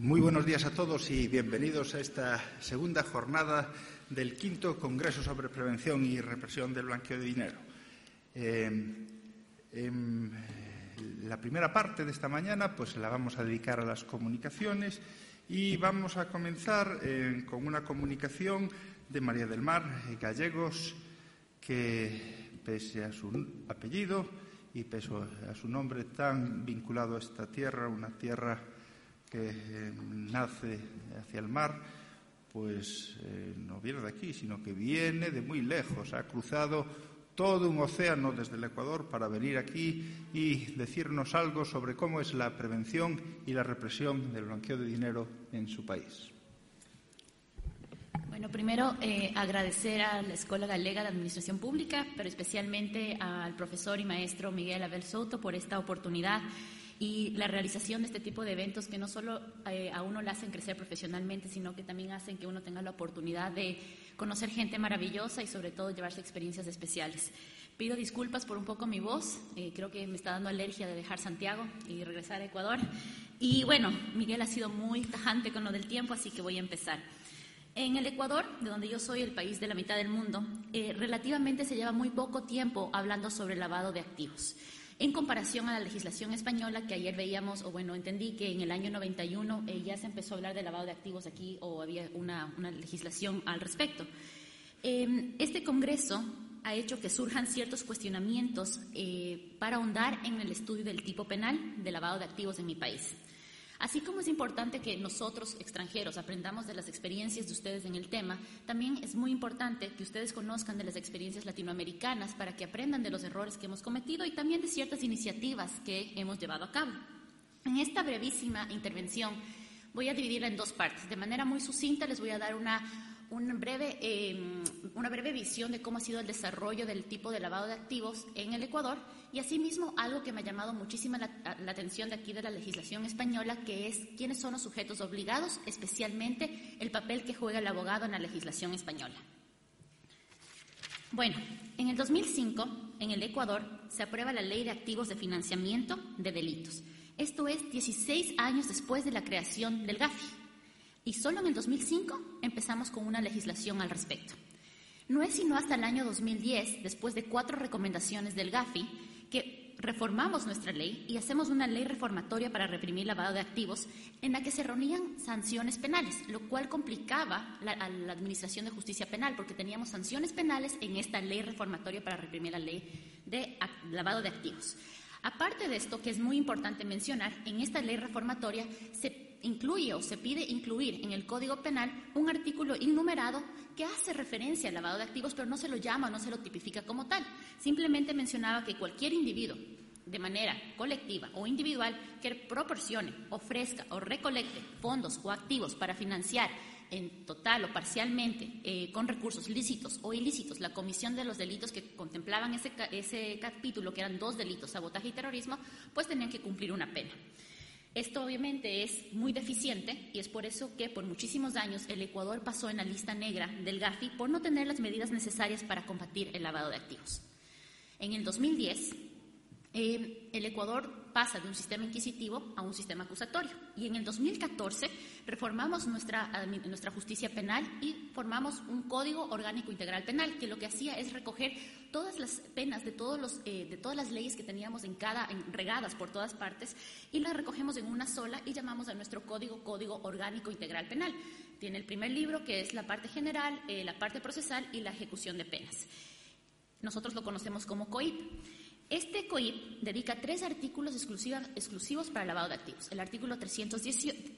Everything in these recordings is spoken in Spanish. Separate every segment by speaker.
Speaker 1: Muy buenos días a todos y bienvenidos a esta segunda jornada del quinto Congreso sobre Prevención y Represión del Blanqueo de Dinero. La primera parte de esta mañana pues la vamos a dedicar a las comunicaciones y vamos a comenzar con una comunicación de María del Mar Gallegos, que pese a su apellido y pese a su nombre tan vinculado a esta tierra, una tierra que nace hacia el mar, pues no viene de aquí, sino que viene de muy lejos. Ha cruzado todo un océano desde el Ecuador para venir aquí y decirnos algo sobre cómo es la prevención y la represión del blanqueo de dinero en su país.
Speaker 2: Bueno, primero agradecer a la Escuela Galega de Administración Pública, pero especialmente al profesor y maestro Miguel Abel Souto por esta oportunidad y la realización de este tipo de eventos que no solo a uno le hacen crecer profesionalmente, sino que también hacen que uno tenga la oportunidad de conocer gente maravillosa y sobre todo llevarse experiencias especiales. Pido disculpas por un poco mi voz, creo que me está dando alergia de dejar Santiago y regresar a Ecuador. Y bueno, Miguel ha sido muy tajante con lo del tiempo, así que voy a empezar. En el Ecuador, de donde yo soy, el país de la mitad del mundo, relativamente se lleva muy poco tiempo hablando sobre lavado de activos. En comparación a la legislación española, que ayer veíamos, o bueno, entendí que en el año 91 ya se empezó a hablar de lavado de activos aquí, o había una legislación al respecto. Este Congreso ha hecho que surjan ciertos cuestionamientos para ahondar en el estudio del tipo penal de lavado de activos en mi país. Así como es importante que nosotros, extranjeros, aprendamos de las experiencias de ustedes en el tema, también es muy importante que ustedes conozcan de las experiencias latinoamericanas para que aprendan de los errores que hemos cometido y también de ciertas iniciativas que hemos llevado a cabo. En esta brevísima intervención voy a dividirla en dos partes. De manera muy sucinta les voy a dar una breve visión de cómo ha sido el desarrollo del tipo de lavado de activos en el Ecuador y asimismo algo que me ha llamado muchísimo la atención de aquí de la legislación española, que es quiénes son los sujetos obligados, especialmente el papel que juega el abogado en la legislación española. Bueno, en el 2005, en el Ecuador, se aprueba la Ley de Activos de Financiamiento de Delitos. Esto es 16 años después de la creación del GAFI. Y solo en el 2005 empezamos con una legislación al respecto. No es sino hasta el año 2010, después de 4 recomendaciones del GAFI, que reformamos nuestra ley y hacemos una ley reformatoria para reprimir lavado de activos en la que se reunían sanciones penales, lo cual complicaba a la Administración de Justicia Penal porque teníamos sanciones penales en esta ley reformatoria para reprimir la ley de lavado de activos. Aparte de esto, que es muy importante mencionar, en esta ley reformatoria se incluye o se pide incluir en el Código Penal un artículo innumerado que hace referencia al lavado de activos, pero no se lo llama, no se lo tipifica como tal. Simplemente mencionaba que cualquier individuo, de manera colectiva o individual, que proporcione, ofrezca o recolecte fondos o activos para financiar en total o parcialmente con recursos lícitos o ilícitos la comisión de los delitos que contemplaban ese capítulo, que eran 2 delitos, sabotaje y terrorismo, pues tenían que cumplir una pena. Esto obviamente es muy deficiente y es por eso que por muchísimos años el Ecuador pasó en la lista negra del GAFI por no tener las medidas necesarias para combatir el lavado de activos. En el 2010, el Ecuador pasa de un sistema inquisitivo a un sistema acusatorio y en el 2014 reformamos nuestra justicia penal y formamos un Código Orgánico Integral Penal que lo que hacía es recoger todas las penas de todas las leyes que teníamos regadas por todas partes y las recogemos en una sola y llamamos a nuestro Código Orgánico Integral Penal. Tiene el primer libro, que es la parte general, la parte procesal y la ejecución de penas. Nosotros lo conocemos como COIP. Este COIP dedica 3 artículos exclusivos para el lavado de activos. El artículo 317,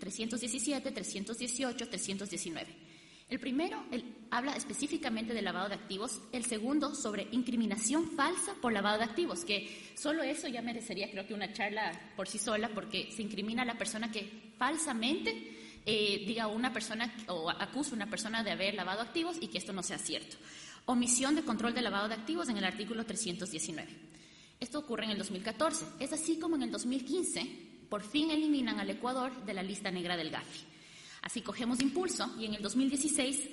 Speaker 2: 318, 319. El primero habla específicamente de lavado de activos. El segundo sobre incriminación falsa por lavado de activos, que solo eso ya merecería creo que una charla por sí sola, porque se incrimina a la persona que falsamente diga a una persona o acusa a una persona de haber lavado activos y que esto no sea cierto. Omisión de control de lavado de activos en el artículo 319. Esto ocurre en el 2014. Es así como en el 2015 por fin eliminan al Ecuador de la lista negra del GAFI. Así cogemos impulso y en el 2016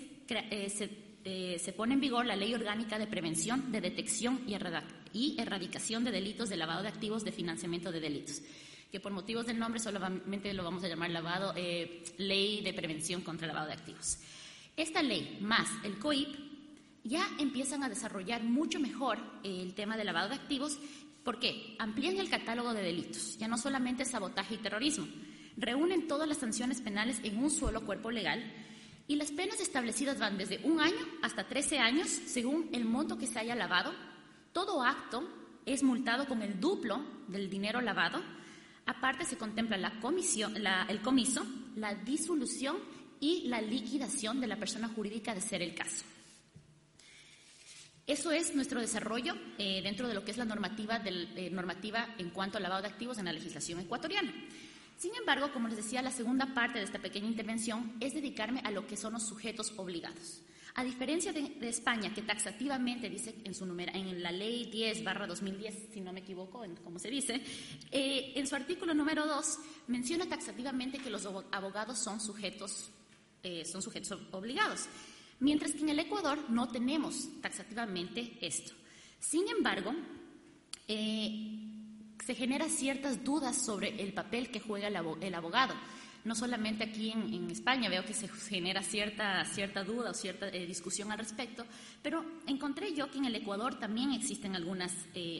Speaker 2: se pone en vigor la Ley Orgánica de Prevención, de Detección y Erradicación de Delitos de Lavado de Activos de Financiamiento de Delitos, que por motivos del nombre solamente lo vamos a llamar Ley de Prevención contra el Lavado de Activos. Esta ley más el COIP ya empiezan a desarrollar mucho mejor el tema del lavado de activos. ¿Por qué? Amplían el catálogo de delitos, ya no solamente sabotaje y terrorismo. Reúnen todas las sanciones penales en un solo cuerpo legal y las penas establecidas van desde 1 año hasta 13 años según el monto que se haya lavado. Todo acto es multado con el duplo del dinero lavado. Aparte se contempla el comiso, la disolución y la liquidación de la persona jurídica de ser el caso. Eso es nuestro desarrollo dentro de lo que es la normativa en cuanto al lavado de activos en la legislación ecuatoriana. Sin embargo, como les decía, la segunda parte de esta pequeña intervención es dedicarme a lo que son los sujetos obligados. A diferencia de España, que taxativamente dice en la ley 10/2010, si no me equivoco, como se dice, en su artículo número 2 menciona taxativamente que los abogados son sujetos obligados, mientras que en el Ecuador no tenemos taxativamente esto. Sin embargo, se generan ciertas dudas sobre el papel que juega el abogado. No solamente aquí en España veo que se genera cierta duda o cierta discusión al respecto, pero encontré yo que en el Ecuador también existen algunas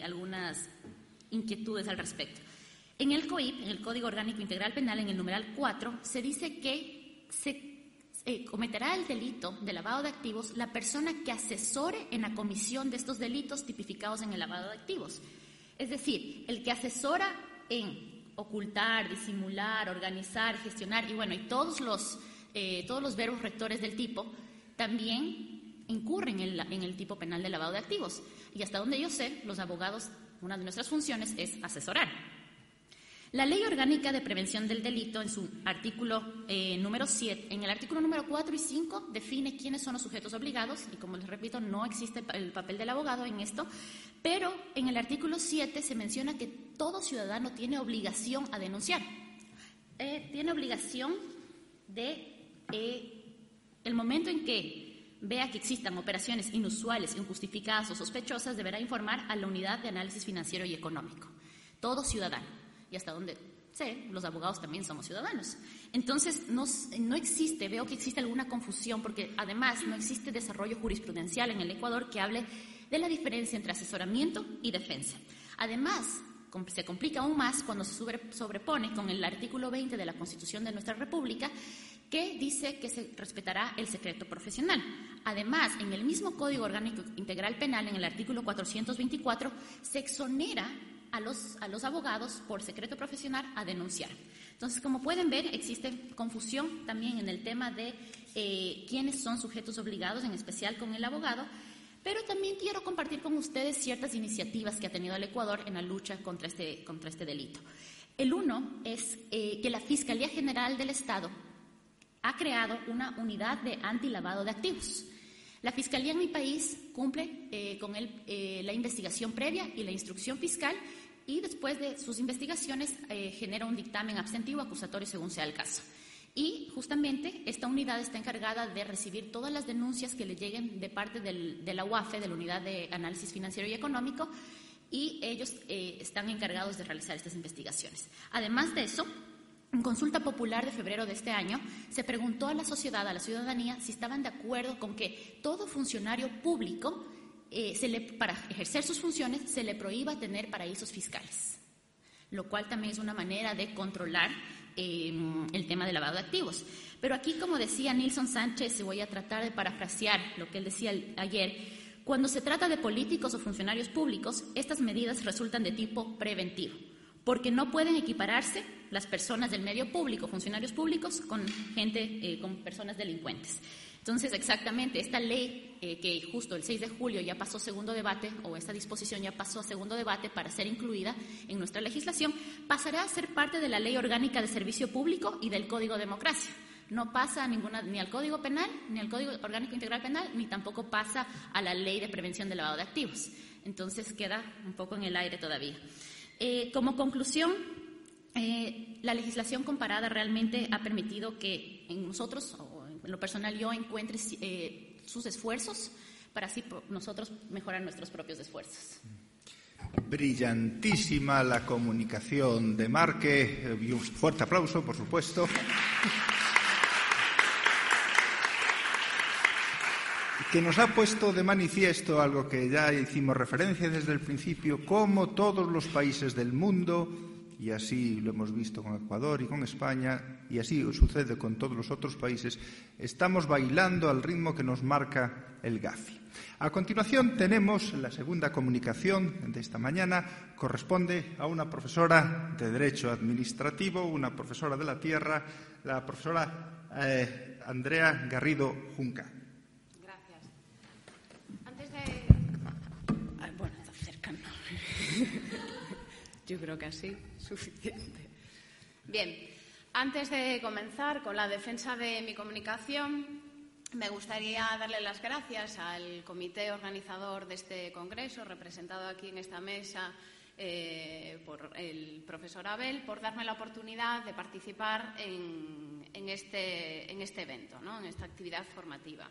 Speaker 2: inquietudes al respecto. En el COIP, en el Código Orgánico Integral Penal, en el numeral 4, se dice que cometerá el delito de lavado de activos la persona que asesore en la comisión de estos delitos tipificados en el lavado de activos. Es decir, el que asesora en ocultar, disimular, organizar, gestionar y todos los verbos rectores del tipo también incurren en el tipo penal de lavado de activos. Y hasta donde yo sé, los abogados, una de nuestras funciones es asesorar. La Ley Orgánica de Prevención del Delito, en su artículo número 7, en el artículo número 4 y 5, define quiénes son los sujetos obligados, y como les repito, no existe el papel del abogado en esto, pero en el artículo 7 se menciona que todo ciudadano tiene obligación a denunciar. Tiene obligación de, el momento en que vea que existan operaciones inusuales, injustificadas o sospechosas, deberá informar a la Unidad de Análisis Financiero y Económico. Todo ciudadano. Y hasta donde sé, los abogados también somos ciudadanos. Entonces, no existe, veo que existe alguna confusión, porque además no existe desarrollo jurisprudencial en el Ecuador que hable de la diferencia entre asesoramiento y defensa. Además, se complica aún más cuando se sobrepone con el artículo 20 de la Constitución de nuestra República, que dice que se respetará el secreto profesional. Además, en el mismo Código Orgánico Integral Penal, en el artículo 424, se exonera a los abogados por secreto profesional a denunciar. Entonces, como pueden ver, existe confusión también en el tema de quiénes son sujetos obligados, en especial con el abogado, pero también quiero compartir con ustedes ciertas iniciativas que ha tenido el Ecuador en la lucha contra este delito. El uno es que la Fiscalía General del Estado ha creado una unidad de antilavado de activos. La Fiscalía en mi país cumple con la investigación previa y la instrucción fiscal, y después de sus investigaciones genera un dictamen abstentivo acusatorio según sea el caso. Y justamente esta unidad está encargada de recibir todas las denuncias que le lleguen de parte de la UAFE, de la Unidad de Análisis Financiero y Económico, y ellos están encargados de realizar estas investigaciones. Además de eso, en consulta popular de febrero de este año, se preguntó a la sociedad, a la ciudadanía, si estaban de acuerdo con que todo funcionario público, para ejercer sus funciones, se le prohíba tener paraísos fiscales, lo cual también es una manera de controlar el tema del lavado de activos. Pero aquí, como decía Nilson Sánchez, voy a tratar de parafrasear lo que él decía ayer, cuando se trata de políticos o funcionarios públicos, estas medidas resultan de tipo preventivo, porque no pueden equipararse las personas del medio público, funcionarios públicos, con con personas delincuentes. Entonces, exactamente, esta ley que justo el 6 de julio ya pasó segundo debate, o esta disposición ya pasó a segundo debate para ser incluida en nuestra legislación, pasará a ser parte de la Ley Orgánica de Servicio Público y del Código de Democracia. No pasa ni al Código Penal, ni al Código Orgánico Integral Penal, ni tampoco pasa a la Ley de Prevención del Lavado de Activos. Entonces, queda un poco en el aire todavía. Como conclusión, la legislación comparada realmente ha permitido que en nosotros, o en lo personal yo, encuentre sus esfuerzos para así nosotros mejorar nuestros propios esfuerzos.
Speaker 1: Brillantísima la comunicación de Marque, y un fuerte aplauso, por supuesto. Que nos ha puesto de manifiesto algo que ya hicimos referencia desde el principio, cómo todos los países del mundo, y así lo hemos visto con Ecuador y con España, y así sucede con todos los otros países, estamos bailando al ritmo que nos marca el Gafi. A continuación tenemos la segunda comunicación de esta mañana, corresponde a una profesora de Derecho Administrativo, una profesora de la Tierra, la profesora Andrea Garrido Junca.
Speaker 3: Yo creo que así suficiente. Bien, antes de comenzar con la defensa de mi comunicación, me gustaría darle las gracias al comité organizador de este congreso, representado aquí en esta mesa por el profesor Abel, por darme la oportunidad de participar en este evento, ¿no?, en esta actividad formativa.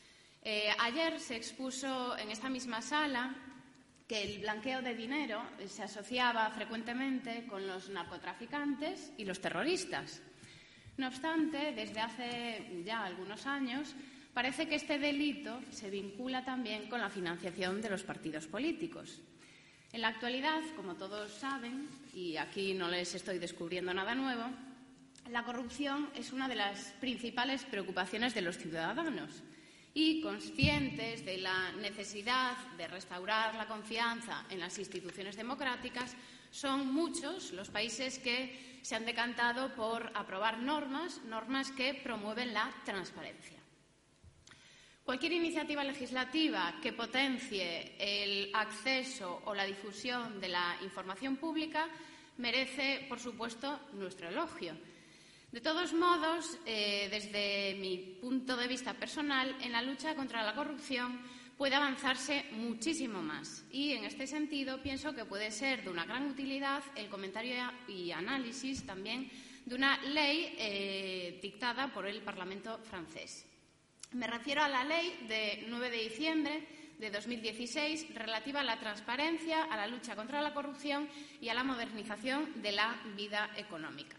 Speaker 3: Ayer se expuso en esta misma sala que el blanqueo de dinero se asociaba frecuentemente con los narcotraficantes y los terroristas. No obstante, desde hace ya algunos años, parece que este delito se vincula también con la financiación de los partidos políticos. En la actualidad, como todos saben, y aquí no les estoy descubriendo nada nuevo, la corrupción es una de las principales preocupaciones de los ciudadanos. Y conscientes de la necesidad de restaurar la confianza en las instituciones democráticas, son muchos los países que se han decantado por aprobar normas que promueven la transparencia. Cualquier iniciativa legislativa que potencie el acceso o la difusión de la información pública merece, por supuesto, nuestro elogio. De todos modos, desde mi punto de vista personal, en la lucha contra la corrupción puede avanzarse muchísimo más. Y, en este sentido, pienso que puede ser de una gran utilidad el comentario y análisis también de una ley dictada por el Parlamento francés. Me refiero a la ley de 9 de diciembre de 2016 relativa a la transparencia, a la lucha contra la corrupción y a la modernización de la vida económica.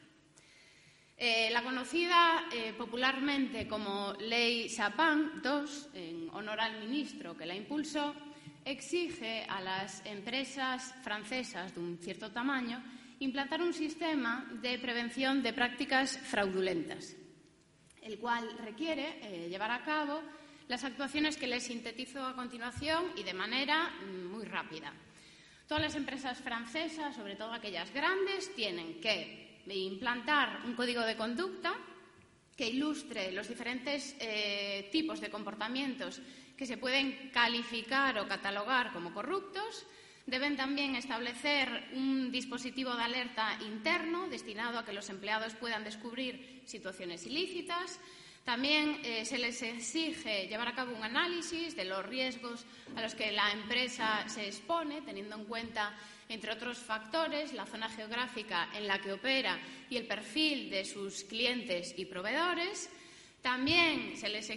Speaker 3: La conocida popularmente como Ley Sapin II, en honor al ministro que la impulsó, exige a las empresas francesas de un cierto tamaño implantar un sistema de prevención de prácticas fraudulentas, el cual requiere llevar a cabo las actuaciones que les sintetizo a continuación y de manera muy rápida. Todas las empresas francesas, sobre todo aquellas grandes, tienen que implantar un código de conducta que ilustre los diferentes tipos de comportamientos que se pueden calificar o catalogar como corruptos. Deben también establecer un dispositivo de alerta interno destinado a que los empleados puedan descubrir situaciones ilícitas. También se les exige llevar a cabo un análisis de los riesgos a los que la empresa se expone, teniendo en cuenta, entre otros factores, la zona geográfica en la que opera y el perfil de sus clientes y proveedores. También se les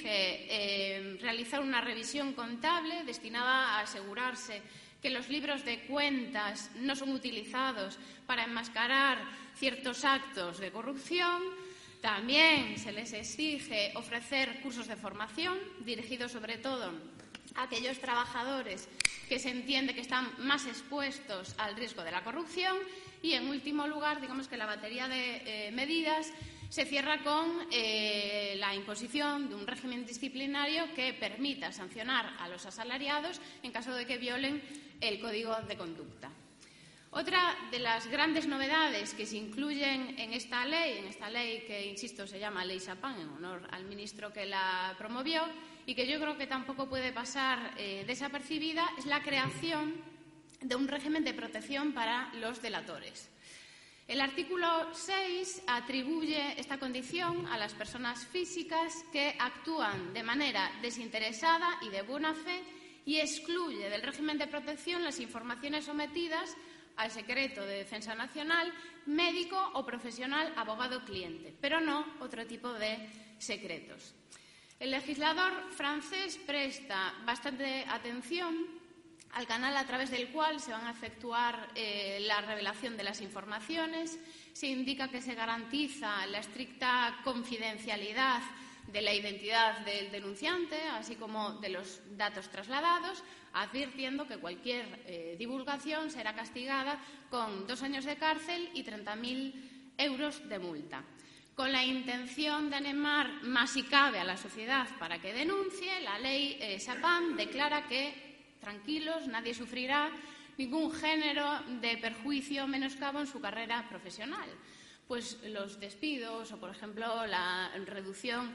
Speaker 3: exige realizar una revisión contable destinada a asegurarse que los libros de cuentas no son utilizados para enmascarar ciertos actos de corrupción. También se les exige ofrecer cursos de formación dirigidos sobre todo a aquellos trabajadores que se entiende que están más expuestos al riesgo de la corrupción. Y, en último lugar, digamos que la batería de medidas se cierra con la imposición de un régimen disciplinario que permita sancionar a los asalariados en caso de que violen el código de conducta. Otra de las grandes novedades que se incluyen en esta ley que, insisto, se llama Ley Sapin, en honor al ministro que la promovió, y que yo creo que tampoco puede pasar desapercibida, es la creación de un régimen de protección para los delatores. El artículo 6 atribuye esta condición a las personas físicas que actúan de manera desinteresada y de buena fe y excluye del régimen de protección las informaciones sometidas al secreto de defensa nacional, médico o profesional abogado-cliente, pero no otro tipo de secretos. El legislador francés presta bastante atención al canal a través del cual se van a efectuar la revelación de las informaciones. Se indica que se garantiza la estricta confidencialidad de la identidad del denunciante, así como de los datos trasladados, advirtiendo que cualquier divulgación será castigada con 2 años de cárcel y 30.000 euros de multa. Con la intención de animar más si cabe a la sociedad para que denuncie, la ley SAPAM declara que, tranquilos, nadie sufrirá ningún género de perjuicio o menoscabo en su carrera profesional. Pues los despidos o, por ejemplo, la reducción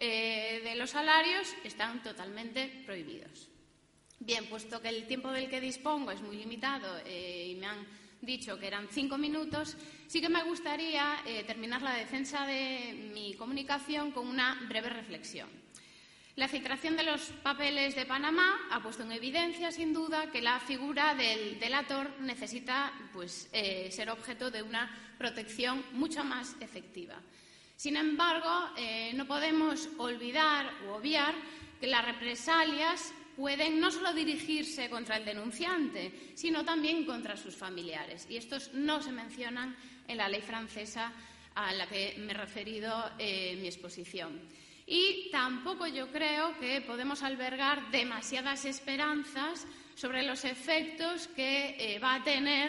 Speaker 3: de los salarios están totalmente prohibidos. Bien, puesto que el tiempo del que dispongo es muy limitado y me han dicho que eran 5 minutos, sí que me gustaría terminar la defensa de mi comunicación con una breve reflexión. La filtración de los papeles de Panamá ha puesto en evidencia, sin duda, que la figura del delator necesita ser objeto de una protección mucho más efectiva. Sin embargo, no podemos olvidar u obviar que las represalias pueden no solo dirigirse contra el denunciante, sino también contra sus familiares. Y estos no se mencionan en la ley francesa a la que me he referido en mi exposición. Y tampoco yo creo que podemos albergar demasiadas esperanzas sobre los efectos que va a tener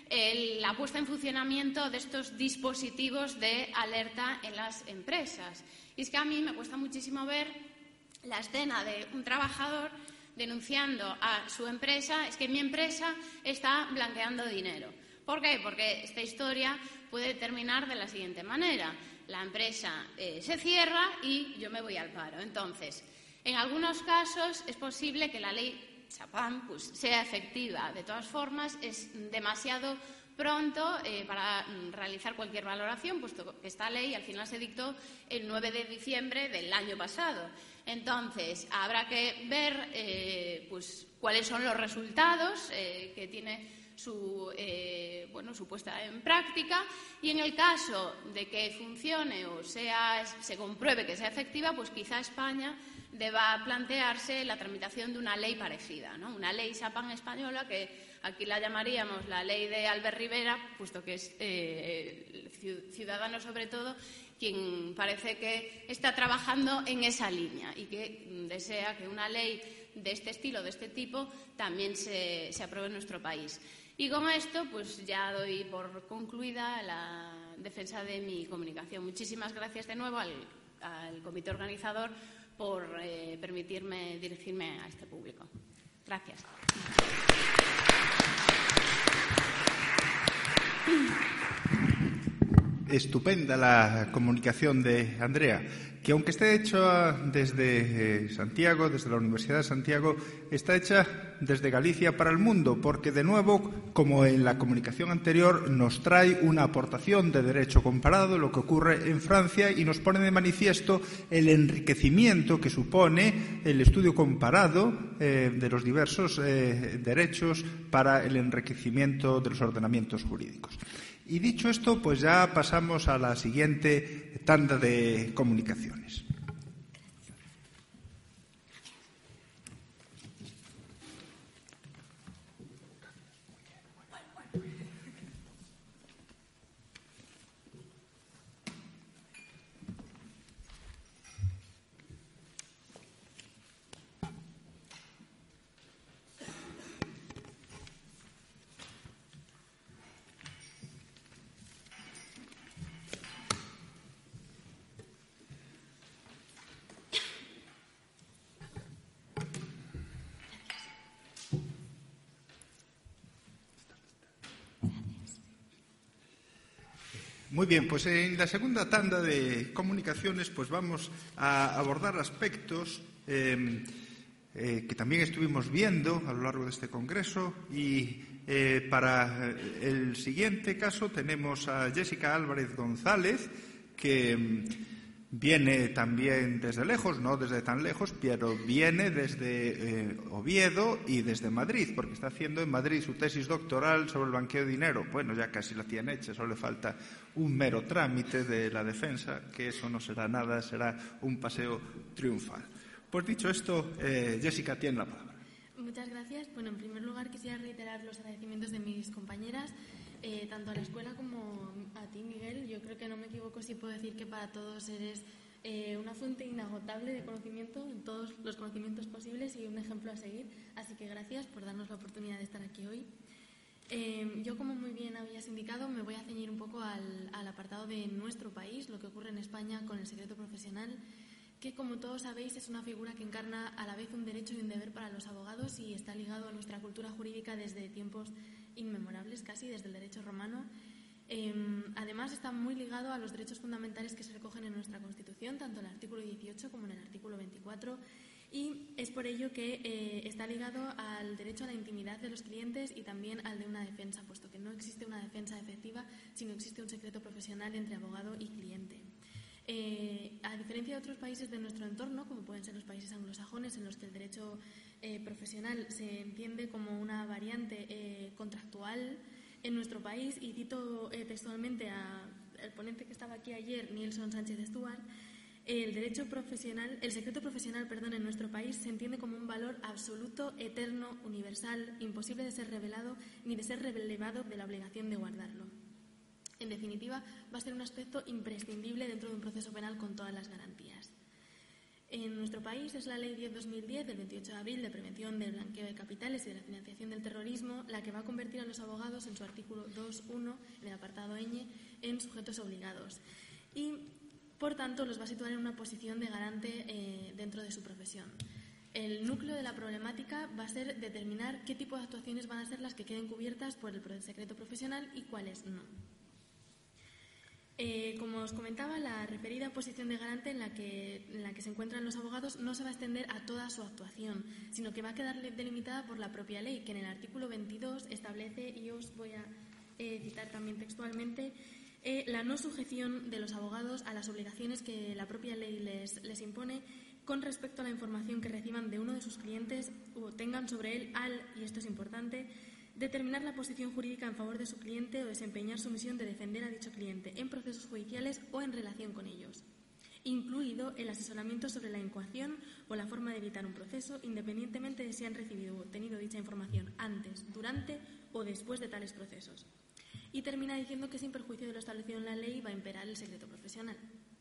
Speaker 3: la puesta en funcionamiento de estos dispositivos de alerta en las empresas. Y es que a mí me cuesta muchísimo ver la escena de un trabajador denunciando a su empresa: es que mi empresa está blanqueando dinero. ¿Por qué? Porque esta historia puede terminar de la siguiente manera: la empresa se cierra y yo me voy al paro. Entonces, en algunos casos es posible que la ley SAPAM sea efectiva. De todas formas, es demasiado pronto para realizar cualquier valoración, puesto que esta ley al final se dictó el 9 de diciembre del año pasado. Entonces, habrá que ver cuáles son los resultados que tiene su puesta en práctica, y en el caso de que funcione o se compruebe que sea efectiva, pues quizá España deba plantearse la tramitación de una ley parecida, ¿no? Una ley SAPAM española, que aquí la llamaríamos la ley de Albert Rivera, puesto que es ciudadano sobre todo quien parece que está trabajando en esa línea y que desea que una ley de este estilo, de este tipo, también se apruebe en nuestro país. Y con esto, pues ya doy por concluida la defensa de mi comunicación. Muchísimas gracias de nuevo al comité organizador por permitirme dirigirme a este público. Gracias.
Speaker 1: Estupenda la comunicación de Andrea, que aunque esté hecha desde Santiago, desde la Universidad de Santiago, está hecha desde Galicia para el mundo, porque de nuevo, como en la comunicación anterior, nos trae una aportación de derecho comparado, lo que ocurre en Francia, y nos pone de manifiesto el enriquecimiento que supone el estudio comparado de los diversos derechos para el enriquecimiento de los ordenamientos jurídicos. Y dicho esto, pues ya pasamos a la siguiente tanda de comunicaciones. Muy bien, pues en la segunda tanda de comunicaciones pues vamos a abordar aspectos que también estuvimos viendo a lo largo de este congreso, y para el siguiente caso tenemos a Jessica Álvarez González, que viene también desde lejos, no desde tan lejos, pero viene desde Oviedo y desde Madrid, porque está haciendo en Madrid su tesis doctoral sobre el blanqueo de dinero. Bueno, ya casi la tiene hecha, solo le falta un mero trámite de la defensa, que eso no será nada, será un paseo triunfal. Pues dicho esto, Jessica tiene la palabra.
Speaker 4: muchas gracias. Bueno, en primer lugar quisiera reiterar los agradecimientos de mis compañeras, tanto a la escuela como a ti, Miguel. Yo creo que no me equivoco si puedo decir que para todos eres una fuente inagotable de conocimiento, en todos los conocimientos posibles y un ejemplo a seguir. Así que gracias por darnos la oportunidad de estar aquí hoy. Yo, como muy bien habías indicado, me voy a ceñir un poco al apartado de nuestro país, lo que ocurre en España con el secreto profesional, que, como todos sabéis, es una figura que encarna a la vez un derecho y un deber para los abogados y está ligado a nuestra cultura jurídica desde tiempos inmemorables, casi desde el derecho romano. Además, está muy ligado a los derechos fundamentales que se recogen en nuestra Constitución, tanto en el artículo 18 como en el artículo 24, y es por ello que está ligado al derecho a la intimidad de los clientes y también al de una defensa, puesto que no existe una defensa efectiva, sino existe un secreto profesional entre abogado y cliente. A diferencia de otros países de nuestro entorno, como pueden ser los países anglosajones, en los que el derecho profesional se entiende como una variante contractual, en nuestro país, y cito textualmente al ponente que estaba aquí ayer, Nilsson Sánchez Stuart, el secreto profesional, en nuestro país se entiende como un valor absoluto, eterno, universal, imposible de ser revelado ni de ser relevado de la obligación de guardarlo. En definitiva, va a ser un aspecto imprescindible dentro de un proceso penal con todas las garantías. En nuestro país es la Ley 10/2010, del 28 de abril, de prevención del blanqueo de capitales y de la financiación del terrorismo, la que va a convertir a los abogados, en su artículo 2.1, en el apartado ñ, en sujetos obligados. Y, por tanto, los va a situar en una posición de garante dentro de su profesión. El núcleo de la problemática va a ser determinar qué tipo de actuaciones van a ser las que queden cubiertas por el secreto profesional y cuáles no. Como os comentaba, la referida posición de garante en la que se encuentran los abogados no se va a extender a toda su actuación, sino que va a quedar delimitada por la propia ley, que en el artículo 22 establece, y os voy a citar también textualmente, la no sujeción de los abogados a las obligaciones que la propia ley les impone con respecto a la información que reciban de uno de sus clientes o tengan sobre él y esto es importante, determinar la posición jurídica en favor de su cliente o desempeñar su misión de defender a dicho cliente en procesos judiciales o en relación con ellos, incluido el asesoramiento sobre la incoación o la forma de evitar un proceso, independientemente de si han recibido o obtenido dicha información antes, durante o después de tales procesos. Y termina diciendo que, sin perjuicio de lo establecido en la ley, va a imperar el secreto profesional.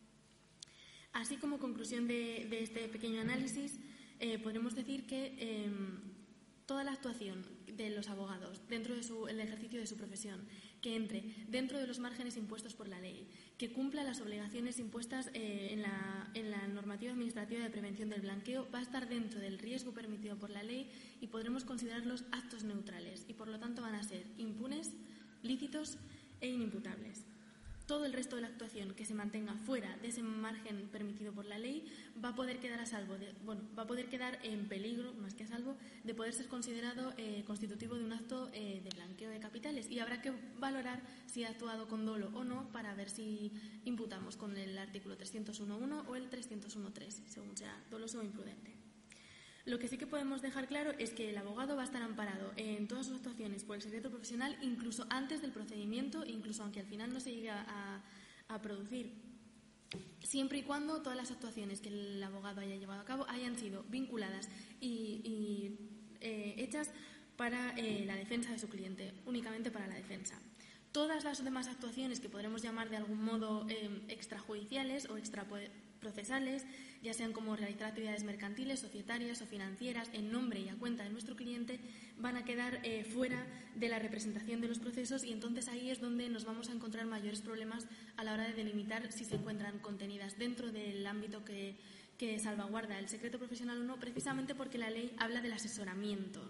Speaker 4: Así, como conclusión de este pequeño análisis, podremos decir que toda la actuación de los abogados dentro del ejercicio de su profesión, que entre dentro de los márgenes impuestos por la ley, que cumpla las obligaciones impuestas en la normativa administrativa de prevención del blanqueo, va a estar dentro del riesgo permitido por la ley y podremos considerarlos actos neutrales y, por lo tanto, van a ser impunes, lícitos e inimputables. Todo el resto de la actuación que se mantenga fuera de ese margen permitido por la ley va a poder quedar va a poder quedar en peligro, más que a salvo, de poder ser considerado constitutivo de un acto de blanqueo de capitales, y habrá que valorar si ha actuado con dolo o no para ver si imputamos con el artículo 301.1 o el 301.3, según sea doloso o imprudente. Lo que sí que podemos dejar claro es que el abogado va a estar amparado en todas sus actuaciones por el secreto profesional, incluso antes del procedimiento, incluso aunque al final no se llegue a producir, siempre y cuando todas las actuaciones que el abogado haya llevado a cabo hayan sido vinculadas y hechas para la defensa de su cliente, únicamente para la defensa. Todas las demás actuaciones que podremos llamar de algún modo extrajudiciales o extraprocesales, ya sean como realizar actividades mercantiles, societarias o financieras en nombre y a cuenta de nuestro cliente, van a quedar fuera de la representación de los procesos, y entonces ahí es donde nos vamos a encontrar mayores problemas a la hora de delimitar si se encuentran contenidas dentro del ámbito que salvaguarda el secreto profesional o no, precisamente porque la ley habla del asesoramiento.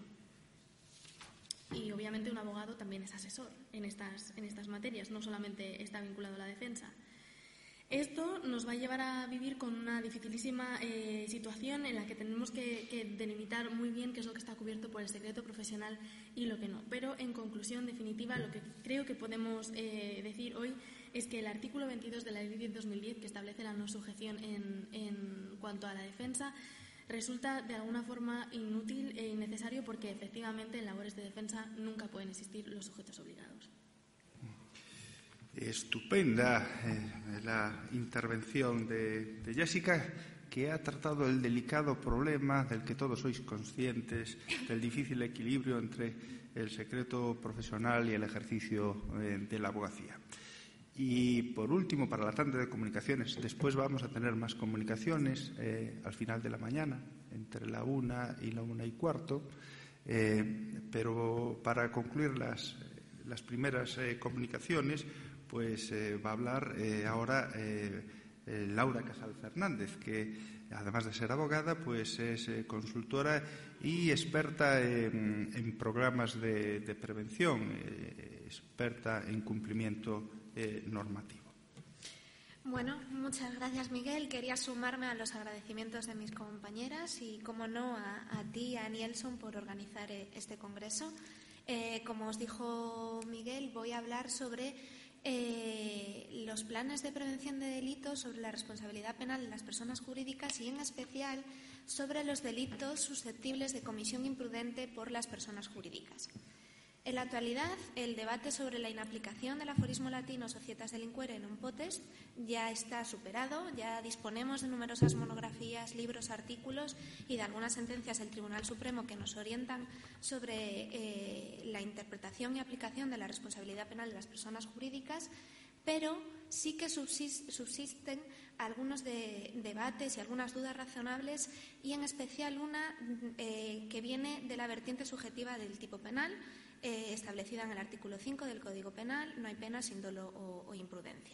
Speaker 4: Y obviamente un abogado también es asesor en estas materias, no solamente está vinculado a la defensa. Esto nos va a llevar a vivir con una dificilísima situación en la que tenemos que delimitar muy bien qué es lo que está cubierto por el secreto profesional y lo que no. Pero, en conclusión definitiva, lo que creo que podemos decir hoy es que el artículo 22 de la Ley 10/2010, que establece la no sujeción en cuanto a la defensa, resulta de alguna forma inútil e innecesario, porque efectivamente en labores de defensa nunca pueden existir los sujetos obligados.
Speaker 1: Estupenda la intervención de Jessica. que ha tratado el delicado problema del que todos sois conscientes, del difícil equilibrio entre el secreto profesional y el ejercicio de la abogacía. Y, por último, para la tanda de comunicaciones, después vamos a tener más comunicaciones al final de la mañana, entre la 1 y la 1:15, pero para concluir las primeras comunicaciones, pues va a hablar ahora Laura Casal Fernández, que además de ser abogada, pues es consultora y experta en programas de prevención, experta en cumplimiento normativo.
Speaker 5: Bueno, muchas gracias, Miguel. Quería sumarme a los agradecimientos de mis compañeras y, como no, a ti, a Nielsen, por organizar este congreso. Como os dijo Miguel, voy a hablar sobre los planes de prevención de delitos, sobre la responsabilidad penal de las personas jurídicas y, en especial, sobre los delitos susceptibles de comisión imprudente por las personas jurídicas. En la actualidad, el debate sobre la inaplicación del aforismo latino societas delinquere non potest ya está superado. Ya disponemos de numerosas monografías, libros, artículos y de algunas sentencias del Tribunal Supremo que nos orientan sobre la interpretación y aplicación de la responsabilidad penal de las personas jurídicas, pero sí que subsisten algunos debates y algunas dudas razonables, y en especial una que viene de la vertiente subjetiva del tipo penal, establecida en el artículo 5 del Código Penal: no hay pena sin dolo o imprudencia.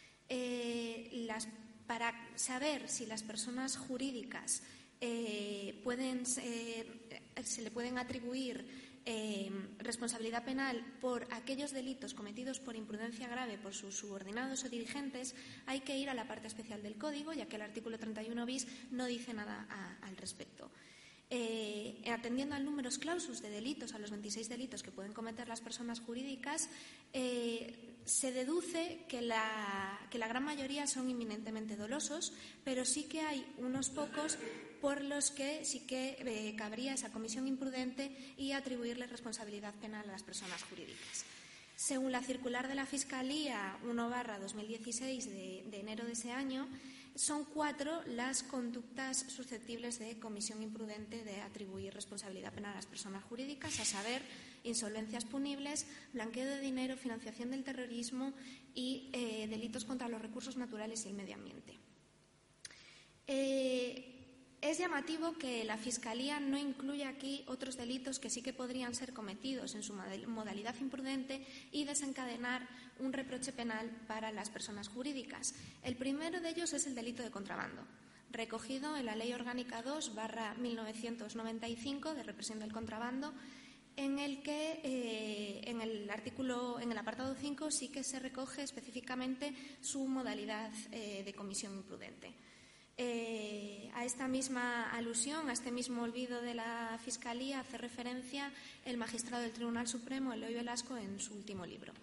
Speaker 5: Para saber si las personas jurídicas se le pueden atribuir responsabilidad penal por aquellos delitos cometidos por imprudencia grave por sus subordinados o dirigentes, hay que ir a la parte especial del Código, ya que el artículo 31 bis no dice nada al respecto. Atendiendo al numerus clausus de delitos, a los 26 delitos que pueden cometer las personas jurídicas, se deduce que la gran mayoría son inminentemente dolosos, pero sí que hay unos pocos por los que sí que cabría esa comisión imprudente y atribuirle responsabilidad penal a las personas jurídicas. Según la circular de la Fiscalía 1/2016 de enero de ese año, son 4 las conductas susceptibles de comisión imprudente de atribuir responsabilidad penal a las personas jurídicas, a saber, insolvencias punibles, blanqueo de dinero, financiación del terrorismo y delitos contra los recursos naturales y el medio ambiente. Es llamativo que la Fiscalía no incluya aquí otros delitos que sí que podrían ser cometidos en su modalidad imprudente y desencadenar un reproche penal para las personas jurídicas. El primero de ellos es el delito de contrabando, recogido en la Ley Orgánica 2/1995 de represión del contrabando, en el que en el apartado 5 sí que se recoge específicamente su modalidad de comisión imprudente. A esta misma alusión, a este mismo olvido de la Fiscalía, hace referencia el magistrado del Tribunal Supremo, Eloy Velasco, en su último libro.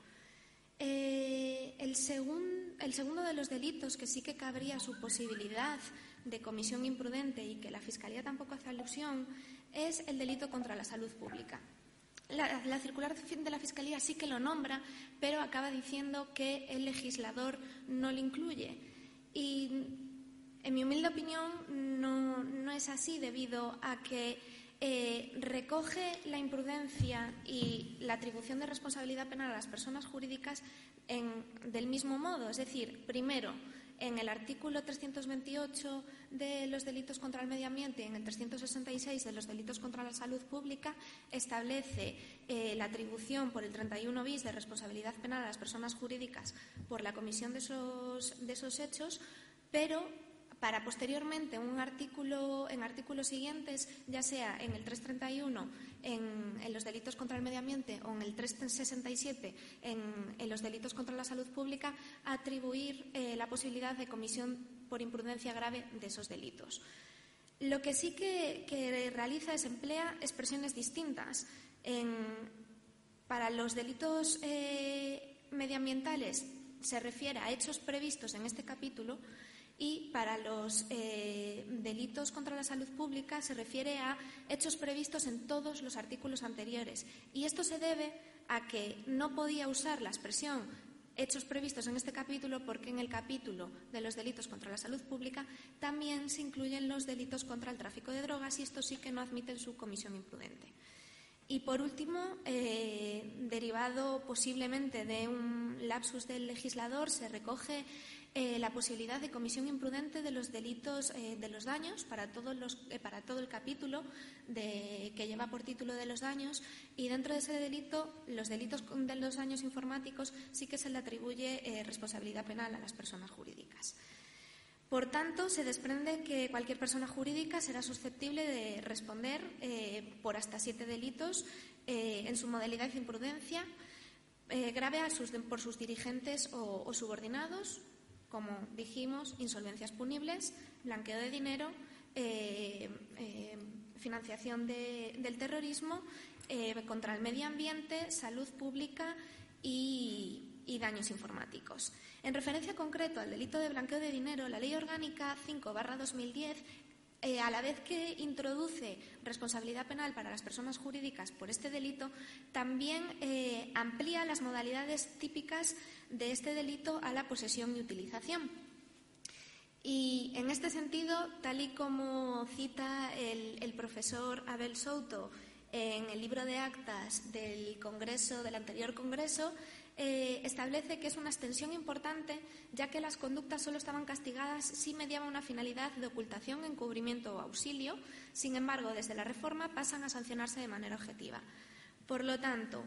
Speaker 5: El segundo de los delitos que sí que cabría su posibilidad de comisión imprudente y que la Fiscalía tampoco hace alusión es el delito contra la salud pública. La circular de la Fiscalía sí que lo nombra, pero acaba diciendo que el legislador no lo incluye. Y, en mi humilde opinión, no es así, debido a que recoge la imprudencia y la atribución de responsabilidad penal a las personas jurídicas del mismo modo. Es decir, primero, en el artículo 328 de los delitos contra el medio ambiente y en el 366 de los delitos contra la salud pública establece la atribución por el 31 bis de responsabilidad penal a las personas jurídicas por la comisión de esos hechos, pero para posteriormente en artículos siguientes, ya sea en el 331 en los delitos contra el medio ambiente o en el 367 en los delitos contra la salud pública, atribuir la posibilidad de comisión por imprudencia grave de esos delitos. Lo que sí que realiza es emplea expresiones distintas. Para los delitos medioambientales se refiere a hechos previstos en este capítulo, y para los delitos contra la salud pública se refiere a hechos previstos en todos los artículos anteriores. Y esto se debe a que no podía usar la expresión hechos previstos en este capítulo, porque en el capítulo de los delitos contra la salud pública también se incluyen los delitos contra el tráfico de drogas, y estos sí que no admiten su comisión imprudente. Y por último, derivado posiblemente de un lapsus del legislador, se recoge la posibilidad de comisión imprudente de los delitos de los daños para todo el capítulo que lleva por título de los daños, y dentro de ese delito, los delitos de los daños informáticos sí que se le atribuye responsabilidad penal a las personas jurídicas. Por tanto, se desprende que cualquier persona jurídica será susceptible de responder por hasta 7 delitos en su modalidad de imprudencia grave por sus dirigentes o subordinados, como dijimos, insolvencias punibles, blanqueo de dinero, financiación del terrorismo, contra el medio ambiente, salud pública y daños informáticos. En referencia concreto al delito de blanqueo de dinero, la Ley Orgánica 5/2010, a la vez que introduce responsabilidad penal para las personas jurídicas por este delito, también amplía las modalidades típicas de este delito a la posesión y utilización. Y en este sentido, tal y como cita el profesor Abel Souto en el libro de actas del anterior Congreso, establece que es una extensión importante, ya que las conductas solo estaban castigadas si mediaban una finalidad de ocultación, encubrimiento o auxilio. Sin embargo, desde la reforma pasan a sancionarse de manera objetiva. Por lo tanto,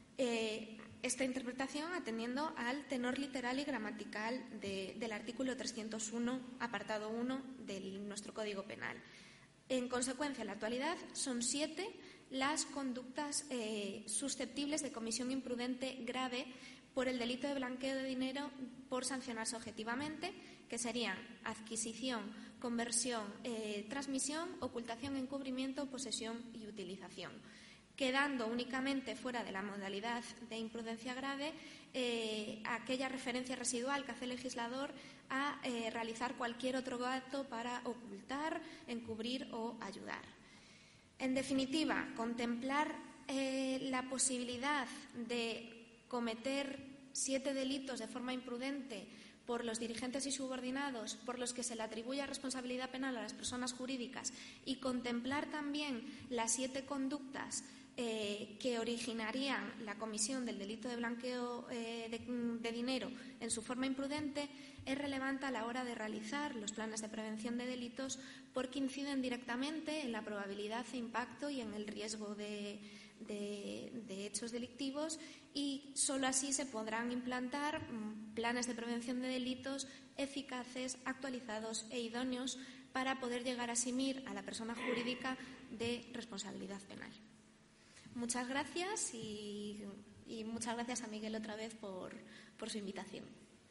Speaker 5: esta interpretación atendiendo al tenor literal y gramatical del artículo 301, apartado 1 de nuestro Código Penal. En consecuencia, en la actualidad son 7 las conductas susceptibles de comisión imprudente grave por el delito de blanqueo de dinero por sancionarse objetivamente, que serían adquisición, conversión, transmisión, ocultación, encubrimiento, posesión y utilización, quedando únicamente fuera de la modalidad de imprudencia grave aquella referencia residual que hace el legislador a realizar cualquier otro acto para ocultar, encubrir o ayudar. En definitiva, contemplar la posibilidad de cometer 7 delitos de forma imprudente por los dirigentes y subordinados por los que se le atribuye responsabilidad penal a las personas jurídicas, y contemplar también las 7 conductas que originarían la comisión del delito de blanqueo de dinero en su forma imprudente, es relevante a la hora de realizar los planes de prevención de delitos, porque inciden directamente en la probabilidad de impacto y en el riesgo de hechos delictivos, y solo así se podrán implantar planes de prevención de delitos eficaces, actualizados e idóneos para poder llegar a eximir a la persona jurídica de responsabilidad penal. Muchas gracias y muchas gracias a Miguel otra vez por su invitación.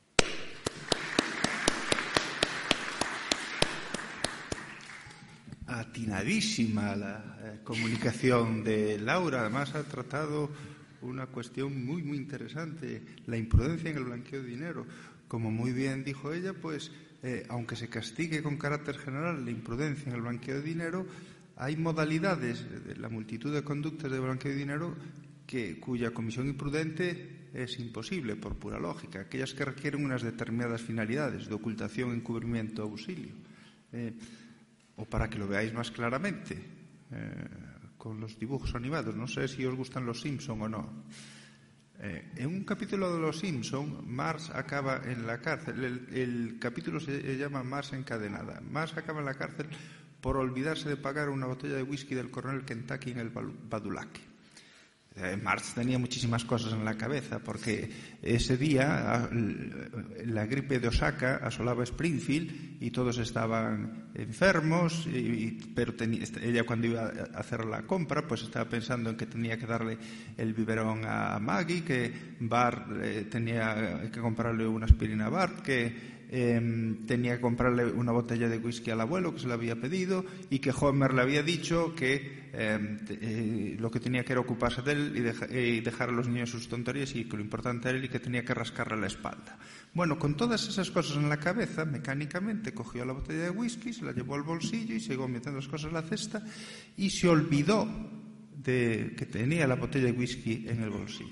Speaker 1: Atinadísima la comunicación de Laura. Además, ha tratado una cuestión muy, muy interesante, la imprudencia en el blanqueo de dinero. Como muy bien dijo ella, pues, aunque se castigue con carácter general la imprudencia en el blanqueo de dinero, hay modalidades de la multitud de conductas de blanqueo de dinero cuya comisión imprudente es imposible por pura lógica, aquellas que requieren unas determinadas finalidades de ocultación, encubrimiento, auxilio. O para que lo veáis más claramente, con los dibujos animados. No sé si os gustan los Simpson o no. En un capítulo de los Simpson, Marge acaba en la cárcel. El capítulo se llama Marge encadenada. Marge acaba en la cárcel por olvidarse de pagar una botella de whisky del coronel Kentucky en el Badulaque. Marge tenía muchísimas cosas en la cabeza, porque ese día la gripe de Osaka asolaba Springfield y todos estaban enfermos, pero ella, cuando iba a hacer la compra, pues estaba pensando en que tenía que darle el biberón a Maggie, que Bart tenía que comprarle una aspirina a Bart, que tenía que comprarle una botella de whisky al abuelo que se le había pedido, y que Homer le había dicho que lo que tenía que era ocuparse de él y dejar a los niños sus tonterías, y que lo importante era él y que tenía que rascarle la espalda. Bueno, con todas esas cosas en la cabeza, mecánicamente cogió la botella de whisky, se la llevó al bolsillo y siguió metiendo las cosas en la cesta, y se olvidó de que tenía la botella de whisky en el bolsillo.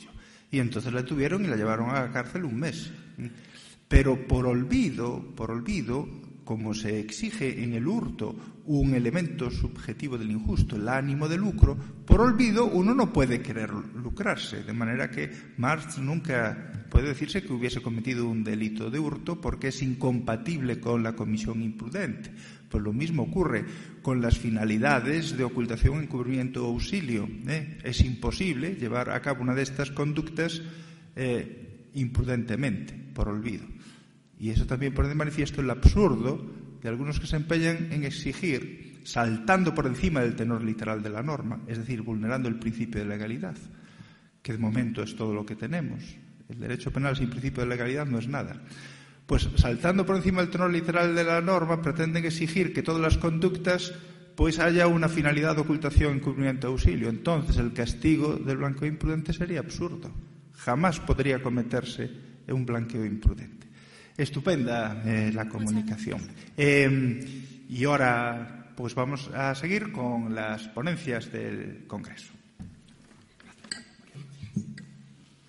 Speaker 1: Y entonces la detuvieron y la llevaron a la cárcel un mes. Pero por olvido, como se exige en el hurto un elemento subjetivo del injusto, el ánimo de lucro, por olvido uno no puede querer lucrarse. De manera que Marx nunca puede decirse que hubiese cometido un delito de hurto porque es incompatible con la comisión imprudente. Pues lo mismo ocurre con las finalidades de ocultación, encubrimiento o auxilio. Es imposible llevar a cabo una de estas conductas imprudentemente, por olvido. Y eso también pone de manifiesto el absurdo de algunos que se empeñan en exigir, saltando por encima del tenor literal de la norma, es decir, vulnerando el principio de legalidad, que de momento es todo lo que tenemos. El derecho penal sin principio de legalidad no es nada. Pues saltando por encima del tenor literal de la norma, pretenden exigir que todas las conductas pues haya una finalidad de ocultación, encubrimiento, auxilio. Entonces el castigo del blanqueo imprudente sería absurdo. Jamás podría cometerse un blanqueo imprudente. Estupenda la comunicación. Y ahora pues vamos a seguir con las ponencias del Congreso.